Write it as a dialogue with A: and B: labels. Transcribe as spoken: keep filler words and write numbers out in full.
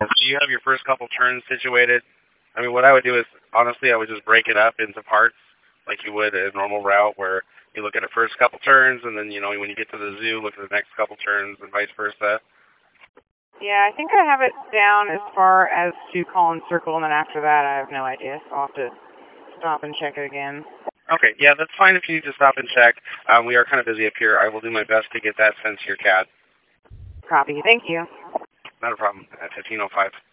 A: Do you have your first couple turns situated? I mean, what I would do is, honestly, I would just break it up into parts, like you would a normal route, where you look at the first couple turns, and then, you know, when you get to the zoo, look at the next couple turns, and vice versa.
B: Yeah, I think I have it down as far as to call and circle, and then after that, I have no idea, so I'll have to stop and check it again.
A: Okay, yeah, that's fine if you need to stop and check. Um, we are kind of busy up here. I will do my best to get that sent to your C A D.
B: Copy. Thank you.
A: Not a problem. At fifteen oh five.